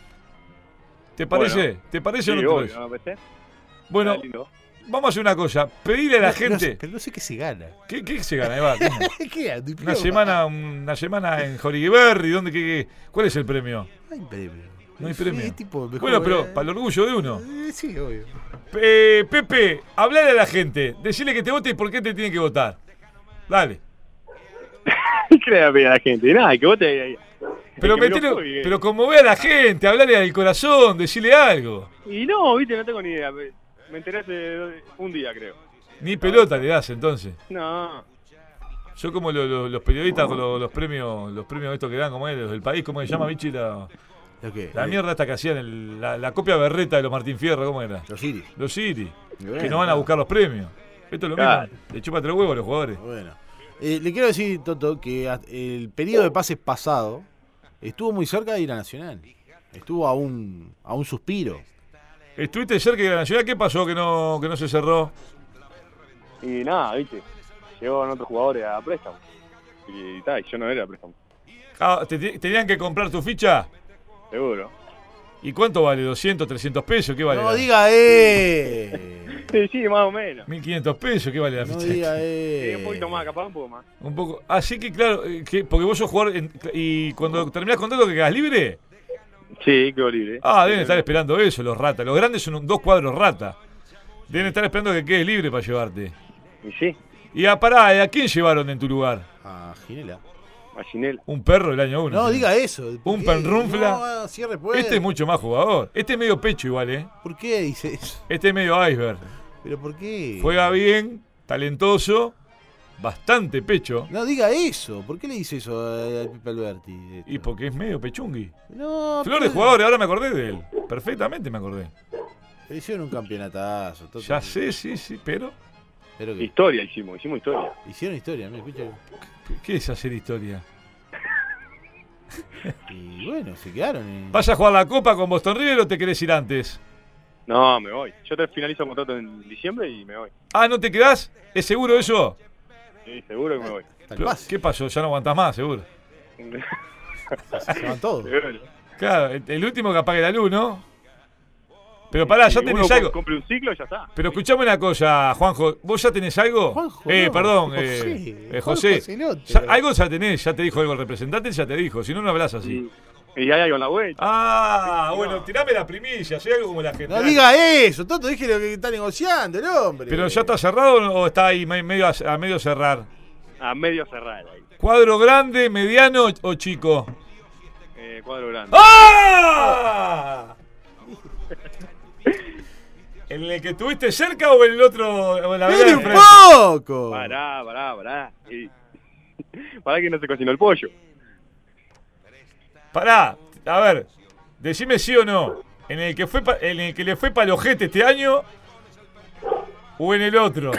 ¿Te parece? Bueno. ¿Te parece Sí, o no te obvio, parece? ¿no me parece? Bueno, Está lindo. vamos a hacer una cosa. Pedirle a la No, no sé, gente... pero no sé qué se gana. ¿Qué, qué se gana, Eva? ¿Cómo? ¿Qué gana? Una semana, una semana en Joriguiberri, ¿dónde qué, qué? ¿Cuál es el premio? No hay premio. No hay Sí, premio. tipo, mejor, Bueno, pero eh, para el orgullo de uno. eh, Sí, obvio. Eh, Pepe, hablale a la gente, decirle que te vote y por qué te tiene que votar. Dale. ¿Qué le va a pedir a la gente? Nada, que vote ahí. Pero, El que metele- menos juegue. pero como ve a la gente, hablale al corazón, decirle algo. Y no, viste, no tengo ni idea. Me me enteré hace un día, creo. Ni pelota le das entonces. No. Yo como lo- lo- los periodistas con lo- los premios, los premios estos que dan, como es, los del país, ¿cómo se llama, Vichy? La, ¿Lo qué? la Eh, mierda esta que hacían, el- la, la copia berreta de los Martín Fierro, ¿cómo era? Los Iris. Los City, Bueno, que no van a buscar los premios. Esto es lo Claro. mismo, le chupa tres huevos a los jugadores. Bueno. Eh, le quiero decir, Toto, que a- el periodo de pases pasado estuvo muy cerca de ir a Nacional. Estuvo a un, a un suspiro. ¿Estuviste cerca de la Nacional? ¿Qué pasó que no, que no se cerró? Y nada, viste. Llegaron otros jugadores a préstamo. Y tal, yo no era a préstamo. Ah, ¿te- te- ¿Tenían que comprar tu ficha? Seguro. ¿Y cuánto vale? ¿doscientos, trescientos pesos? ¿Qué vale? No la- diga eh. Sí, sí, más o menos. mil quinientos pesos, ¿qué vale la No ficha? diga Sí, eh. un poquito más, capaz un poco más. Un poco. Así que claro, eh, que, porque vos sos jugador en- y cuando terminás contrato que quedás libre. Sí, quedó libre. Ah, deben estar esperando eso, los ratas. Los grandes son un- dos cuadros rata. Deben estar esperando que quedes libre para llevarte. Y sí, Y a pará, ¿a quién llevaron en tu lugar? Ah, Ginela. a Ginela. Un perro el año uno. No, diga eso. ¿Por Un qué? penrunfla. No, cierre pues. Este es mucho más jugador. Este es medio pecho igual, ¿eh? ¿Por qué dice eso? Este es medio iceberg. ¿Pero por qué? Juega bien, talentoso, bastante pecho. No, diga eso. ¿Por qué le dice eso a- al Pipe Alberti? Esto? Y porque es medio pechungui. No, Flor de pero- jugadores, ahora me acordé de él. Perfectamente me acordé. pero hicieron un campeonatazo. Toto. Ya sé, sí, sí, pero. Pero que Historia hicimos, hicimos historia. hicieron historia, me escucha. ¿Qué es hacer historia? Y bueno, se quedaron. En... ¿Vas a jugar la copa con Boston River o te querés ir antes? No, me voy. Yo te finalizo el contrato en diciembre y me voy. Ah, ¿no te quedás? ¿Es seguro eso? Sí, seguro que me voy. Hasta el Pero, pase. ¿qué pasó? Ya no aguantás más, seguro. Se van todos. Seguro. Claro, el, el último que apague la luz, ¿no? Pero pará, ya Si tenés uno algo. compre un ciclo y ya está. Pero escuchame una cosa, Juanjo. ¿Vos ya tenés algo? Juanjo, eh, no, perdón, José. eh, eh, Juan José. Joselote. Ya- algo ya tenés, ya te dijo algo el representante, ya te dijo. Si no, no hablas así. Y, y hay algo en la vuelta. Ah, Sí, bueno, no. tirame la primicia, soy algo como la gente. No diga eso, Toto, dije lo que está negociando el hombre. ¿Pero ya está cerrado o está ahí me- medio a, a medio cerrar? A medio cerrar ahí. ¿Cuadro grande, mediano o chico? Eh, cuadro grande. ¡Ah! ¿En el que estuviste cerca o en el otro? O en la vereda ¡Espere de un enfrente? poco! Pará, pará, pará. Y- pará que no se cocinó el pollo. Pará, a ver, decime sí o no. ¿En el que fue pa- en el que le fue palojete este año o en el otro?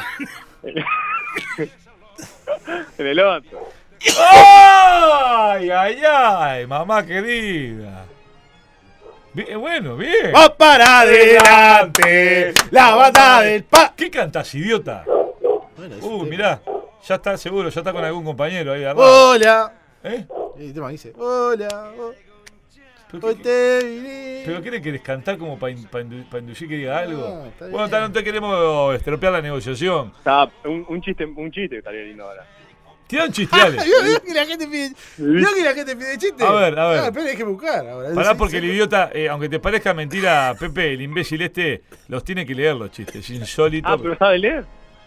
En el otro. ¡Ay, ay, ay! Mamá querida. Bien, bueno, bien. ¡Va para adelante! ¡La banda del pa! ¿Qué cantas, idiota? Bueno, ese Uh, tema. mirá, ya está seguro, ya está con algún compañero ahí agarrado. ¡Hola! ¿Eh? El tema dice: Hola, oh, ¿Pero hoy qué, te vine. ¿Pero qué le querés cantar como para inducir que diga algo? No, está Bueno, bien. ta- no te queremos estropear la negociación. Está, un, un chiste, un chiste estaría lindo ahora. Tira un chiste, dale. Vio vio que la gente pide. Vio que la gente pide chiste. A ver, a ver. Ah, pero hay que buscar ahora. Pará Sí, porque sí. el idiota, eh, aunque te parezca mentira, Pepe, el imbécil este, los tiene que leer los chistes. Es insólito. Ah, pero sabe leer.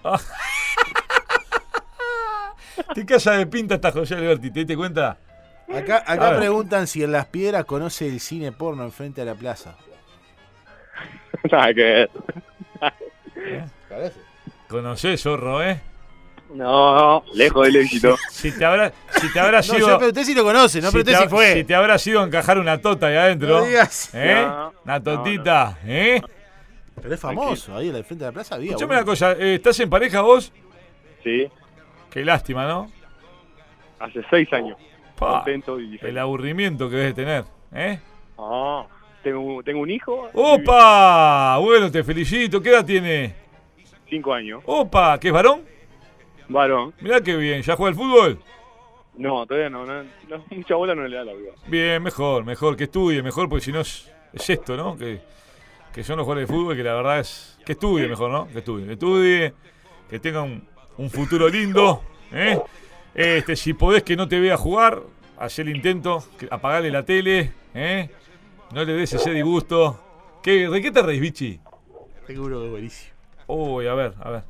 ¿Qué casa de pinta está José Alberti? ¿Te diste cuenta? Acá, A acá ver. preguntan si en Las Piedras conoce el cine porno enfrente a la plaza. Nada que ver. Parece. Conocés, zorro, ¿eh? No, lejos del éxito. Si te habrá, si te habrá No, sido. yo, pero usted sí lo conoce, no si, te, pregunté si fue. si te habrá sido encajar una tota ahí adentro. No digas. ¿Eh? No, una totita, ¿eh? Pero es famoso, ahí en el frente de la plaza había. Escuchame uno. una cosa, eh, ¿estás en pareja vos? Sí, Qué lástima, ¿no? hace seis años. Pa, Contento y el feliz. aburrimiento que debes tener, ¿eh? Ah, tengo, tengo un hijo. ¡Opa! Bueno, te felicito. ¿Qué edad tiene? Cinco años. ¡Opa! ¿Qué es varón? Varón. Mirá qué bien. ¿Ya juega al fútbol? No, todavía no, no, no, mucha bola no le da la vida. Bien, mejor, mejor. Que estudie, mejor, porque si no es, es esto, ¿no? Que, que son los jugadores de fútbol, que la verdad es... Que estudie mejor, ¿no? Que estudie. Que estudie, que tenga un, un futuro lindo, ¿eh? Este, si podés que no te vea jugar, haz el intento, que- apagale la tele, ¿eh? No le des ese disgusto. ¿Qué, ¿De qué te reís, bichi? Seguro que es buenísimo. Uy, a ver, a ver.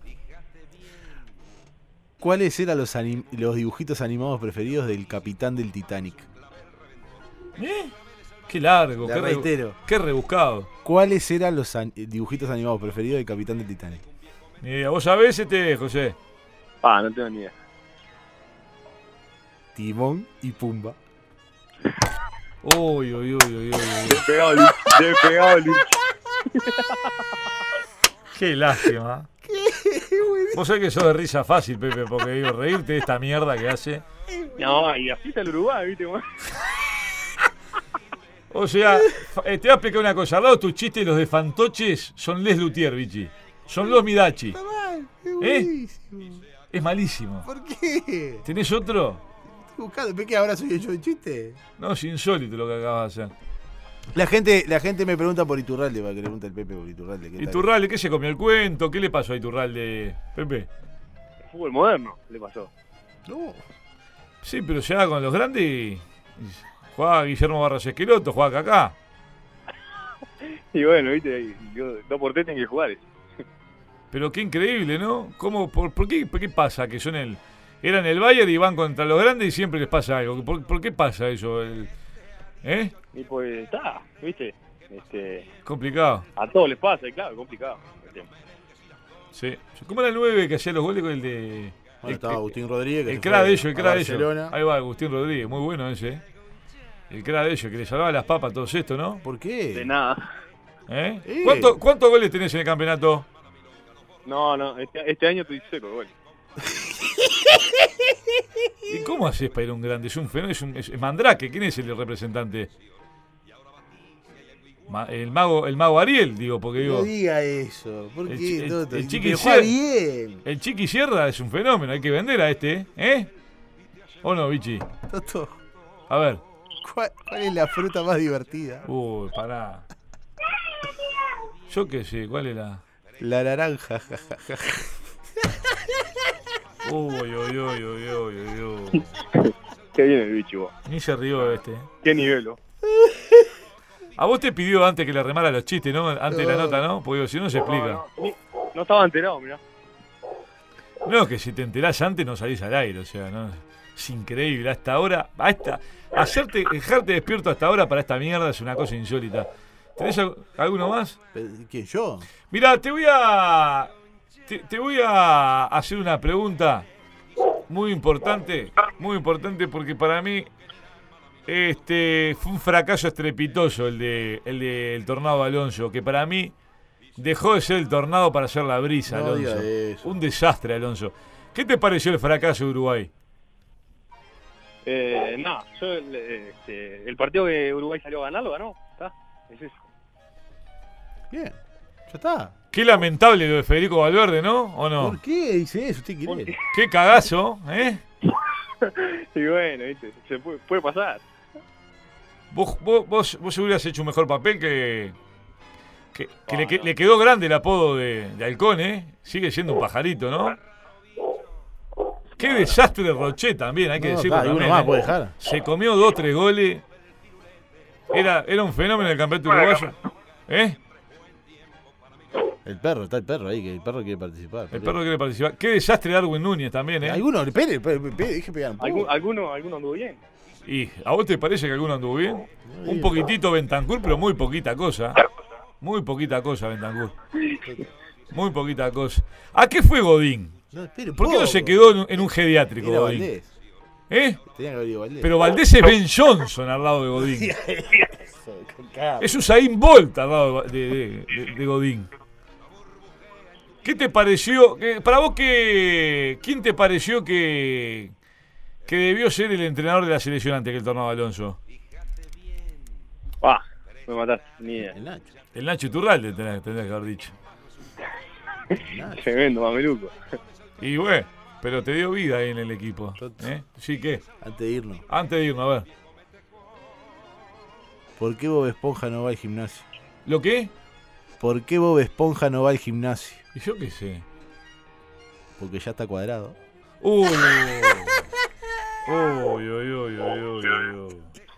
¿Cuáles eran los, anim- los dibujitos animados preferidos del capitán del Titanic? ¿Eh? Qué largo, La qué, re- reitero. qué rebuscado. ¿Cuáles eran los an- dibujitos animados preferidos del capitán del Titanic? Ni idea. ¿Vos sabés este, José? Ah, no tengo ni idea. Timón y Pumba. Uy, uy, uy, uy, uy, uy. Despegado, Luis. Despegado, Luis. Qué lástima. Vos sabés que sos de risa fácil, Pepe, porque digo, reírte de esta mierda que hace. No, y así está el Uruguay, ¿viste? güey? O sea, fa- eh, te voy a explicar una cosa. Al lado de tus chistes, los de fantoches son Les Luthier, bichi. Son los Midachi. Está mal, es ¿Eh? buenísimo. Es malísimo. ¿Por qué? ¿Tenés otro? Estoy buscando, ¿ves que ahora soy yo el chiste? No, es insólito lo que acabas de hacer. La gente, la gente me pregunta por Iturralde, para que le pregunte el Pepe por Iturralde. ¿qué tal? Iturralde, ¿qué se comió el cuento? ¿Qué le pasó a Iturralde, Pepe? El fútbol moderno le pasó. No. Sí, pero ya con los grandes. y- Juega Guillermo Barros Esqueloto, juega Kaká. Y bueno, ¿viste? Y yo, dos por tres tienen que jugar. Pero qué increíble, ¿no? ¿Cómo, por, por qué, por qué pasa que son el. Eran el Bayern y van contra los grandes y siempre les pasa algo? ¿Por, por qué pasa eso? El- ¿Eh? Y pues está, ¿viste? Este, Complicado. a todos les pasa, y claro, complicado. Sí. ¿Cómo era el nueve que hacía los goles con el de. Bueno, el, estaba Agustín Rodríguez. que el se cra fue de ellos, el a cra de ellos. Barcelona. Ahí va Agustín Rodríguez, muy bueno ese. ¿eh? El cra de ellos, que le salvaba las papas a todos estos, ¿no? ¿Por qué? De nada. ¿Eh? Sí. ¿Cuánto- ¿Cuántos goles tenés en el campeonato? No, no, este, este año estoy cero, bueno. ¿Y cómo haces para ir a un grande? Es un fenómeno, es, un, es, es Mandrake. ¿Quién es el representante? Ma- el mago el mago Ariel, digo, porque digo. No diga eso. ¿Por El qué, chi- el- Toto? el Si chiqui te juega Sierra- bien. El Chiqui Sierra es un fenómeno, hay que vender a este, ¿eh? ¿O no, bichi? Toto, A ver. ¿cuál, cuál es la fruta más divertida? Uy, pará. Yo qué sé, ¿cuál es la...? La naranja. ja, ja, ja. Uy, uy, uy, uy, uy, uy, uy. Qué bien el bicho, vos. Ni se rió este. Qué nivel, vos. A vos te pidió antes que le remara los chistes, ¿no? Antes de la No. nota, ¿no? Porque digo, si no se explica. No, no, ni- no estaba enterado, mirá. No, que si te enterás antes no salís al aire, o sea, ¿no? Es increíble, hasta ahora, a esta, hacerte, dejarte despierto hasta ahora para esta mierda es una cosa insólita. ¿Tenés al- alguno más? ¿Quién, yo? Mirá, te voy a. Te, te voy a hacer una pregunta muy importante. Muy importante porque para mí. Este. Fue un fracaso estrepitoso el de. El de el tornado Alonso. Que para mí. Dejó de ser el tornado para ser la brisa, No Alonso. diga eso. Un desastre, Alonso. ¿Qué te pareció el fracaso de Uruguay? Eh, no, yo, eh, este, el partido que Uruguay salió a ganar lo ganó. ¿Está? Es eso. Bien. Ya está. Qué lamentable lo de Federico Valverde, ¿no? ¿O no? ¿Por qué dice eso? ¿Usted quiere? Qué cagazo, ¿eh? Y bueno, ¿viste? Se puede, puede pasar. Vos, vos, vos, vos hubieras hecho un mejor papel que... Que, que le, que- le quedó grande el apodo de, de Halcón, ¿eh? Sigue siendo un pajarito, ¿no? Qué desastre de Roché también, hay que No, decirlo está, y uno también. más ¿eh? puede dejar. Se comió dos, tres goles. Era, era un fenómeno el campeonato uruguayo. ¿Eh? El perro, está el perro ahí, que el perro quiere participar. El perro quiere participar. Qué desastre Darwin Núñez también, ¿eh? Alguno, espere, espere, espere, dije pegar un poco. ¿Algún- ¿Alguno, alguno anduvo bien? ¿Y a vos te parece que alguno anduvo bien? Un poquitito Bentancur, pero muy poquita cosa. Muy poquita cosa, Bentancur. Muy poquita cosa. ¿A qué fue Godín? No, espere, ¿Por qué no poco. se quedó en un, en un geriátrico, Era Godín? Valdés. ¿Eh? Tenía que haber ido Valdés. Pero Valdés es Ben Johnson al lado de Godín. Es Usain Bolt al lado de, de- de- de Godín. ¿Qué te pareció? que- Para vos, que, ¿quién te pareció que, que debió ser el entrenador de la selección antes que el Tornado Alonso? Ah, me mataste, ni idea. El Nacho. El Nacho Iturralde tendrías, tendrías que haber dicho. Tremendo, mameluco. Y bueno, pero te dio vida ahí en el equipo. ¿Eh? Sí, ¿qué? Antes de irnos. Antes de irnos, a ver. ¿Por qué Bob Esponja no va al gimnasio? ¿Lo qué? ¿Por qué Bob Esponja no va al gimnasio? Y yo qué sé. Porque ya está cuadrado. Uy. Uy, uy, uy, uy, uy, uy.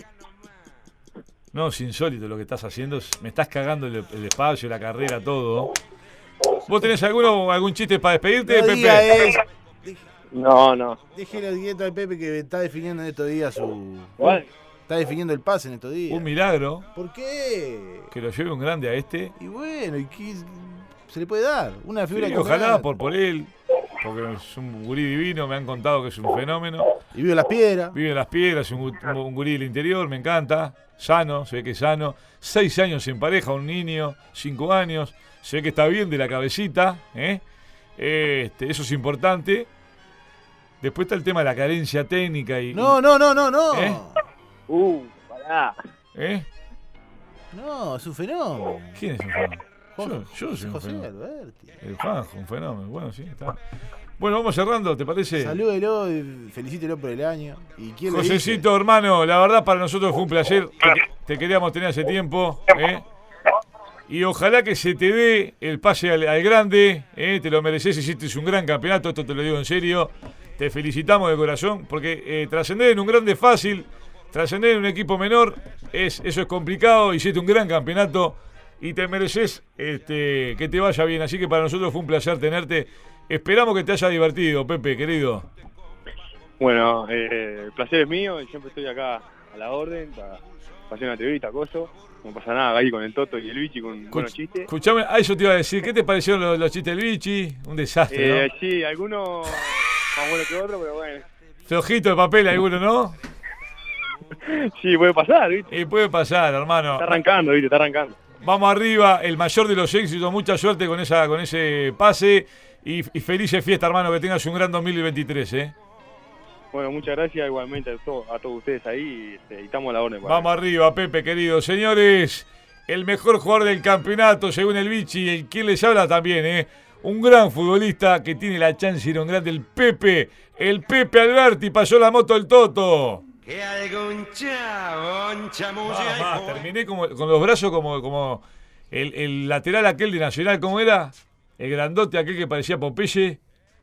No, es insólito lo que estás haciendo. Me estás cagando el, el espacio, la carrera, todo. ¿Vos tenés alguno, algún chiste para despedirte, No Pepe? diga eso. No, no. Déjelo quieto al Pepe que está definiendo en estos días su... Igual, Está definiendo el pase en estos días. Un milagro ¿Por qué? que lo lleve un grande a este. Y bueno, ¿y qué se le puede dar? Una figura Sí, de ojalá campeonato. por, por él, porque es un gurí divino, me han contado que es un fenómeno. Y vive las piedras. Vive en las piedras, un, gu- un gurí del interior, me encanta. Sano, se ve que es sano. Seis años en pareja, un niño, cinco años. Se ve que está bien de la cabecita. ¿eh? Este, eso es importante. Después está el tema de la carencia técnica y. No, no, no, no, no. ¿Eh? uh, pará. ¿Eh? No, es un fenómeno. ¿Quién es un fenómeno? José, Yo, yo soy un José fenómeno. Alberti. El Juanjo, un fenómeno. Bueno, sí, está. Bueno, vamos cerrando, ¿te parece? Salúdelo y felicítelo por el año. ¿Y quién le Josecito, hermano, la verdad para nosotros fue un placer. Te, te queríamos tener hace tiempo. ¿eh? Y ojalá que se te dé el pase al, al grande. ¿eh? Te lo mereces, hiciste un gran campeonato, esto te lo digo en serio. Te felicitamos de corazón, porque eh, trascender en un grande es fácil, trascender en un equipo menor, es, eso es complicado. Hiciste un gran campeonato y te mereces este, que te vaya bien. Así que para nosotros fue un placer tenerte. Esperamos que te haya divertido, Pepe, querido. Bueno, eh, el placer es mío y siempre estoy acá a la orden para hacer una entrevista, coso. No pasa nada, ahí con el Toto y el Bichi con buenos chistes. Escuchame, a eso te iba a decir, ¿qué te parecieron los, los chistes del Bichi? Un desastre, Eh, ¿no? sí, algunos más buenos que otros, pero bueno. Flojito de papel alguno, ¿no? Sí, puede pasar, ¿viste? Y puede pasar, hermano. Está arrancando, ¿viste? Está arrancando. Vamos arriba, el mayor de los éxitos, mucha suerte con esa, con ese pase y, y felices fiestas, hermano, que tengas un gran dos mil veintitrés, ¿eh? Bueno, muchas gracias igualmente a, to- a todos ustedes ahí y, este, y estamos a la orden. Vamos arriba, Pepe, querido. Señores, el mejor jugador del campeonato, según el Bichi, el quien les habla también, ¿eh? Un gran futbolista que tiene la chance de ir a un grande, el Pepe, el Pepe Alberti, pasó la moto el Toto. Que algún chabón chamulla Nada y más, po- terminé como, con los brazos como, como el, el lateral aquel de Nacional, ¿cómo era? El grandote aquel que parecía Popeye,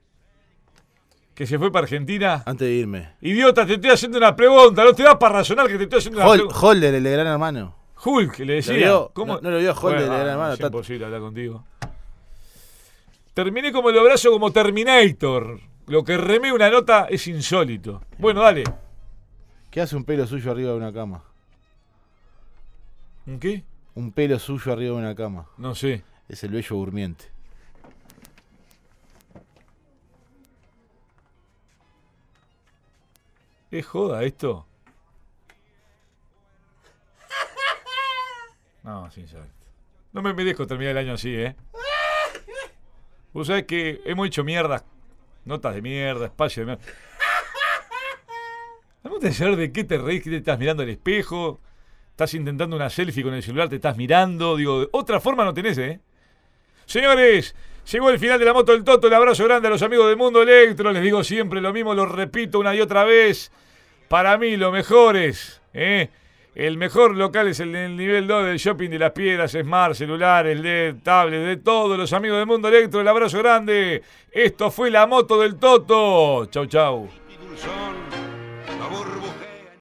que se fue para Argentina. Antes de irme. Idiota, te estoy haciendo una pregunta, no te das para razonar que te estoy haciendo una Hol- pregunta. Holder, el de Gran Hermano. Hulk, le decía. ¿Lo vio? ¿Cómo? No- no lo vio Holder, Bueno, el ah, gran hermano, Es Tato. imposible hablar contigo. Terminé como los brazos como Terminator. Lo que remé una nota es insólito. Bueno, dale. ¿Qué hace un pelo suyo arriba de una cama? ¿Un qué? Un pelo suyo arriba de una cama. No sé. Es el bello durmiente. ¿Es joda esto? No, sin insólito. No me merezco terminar el año así, ¿eh? Vos sabés que hemos hecho mierdas, notas de mierda, espacio de mierda. Me gusta saber de qué te reís, que te estás mirando al espejo, estás intentando una selfie con el celular, te estás mirando, digo, de otra forma no tenés, ¿eh? Señores, llegó el final de la moto del Toto. El abrazo grande a los amigos del Mundo Electro. Les digo siempre lo mismo, lo repito una y otra vez. Para mí, lo mejor es, ¿eh? El mejor local es el del nivel dos del Shopping de las Piedras, Smart, celulares, L E D, tablet, de todos los amigos del Mundo Electro. El abrazo grande. Esto fue la moto del Toto. Chau, chau.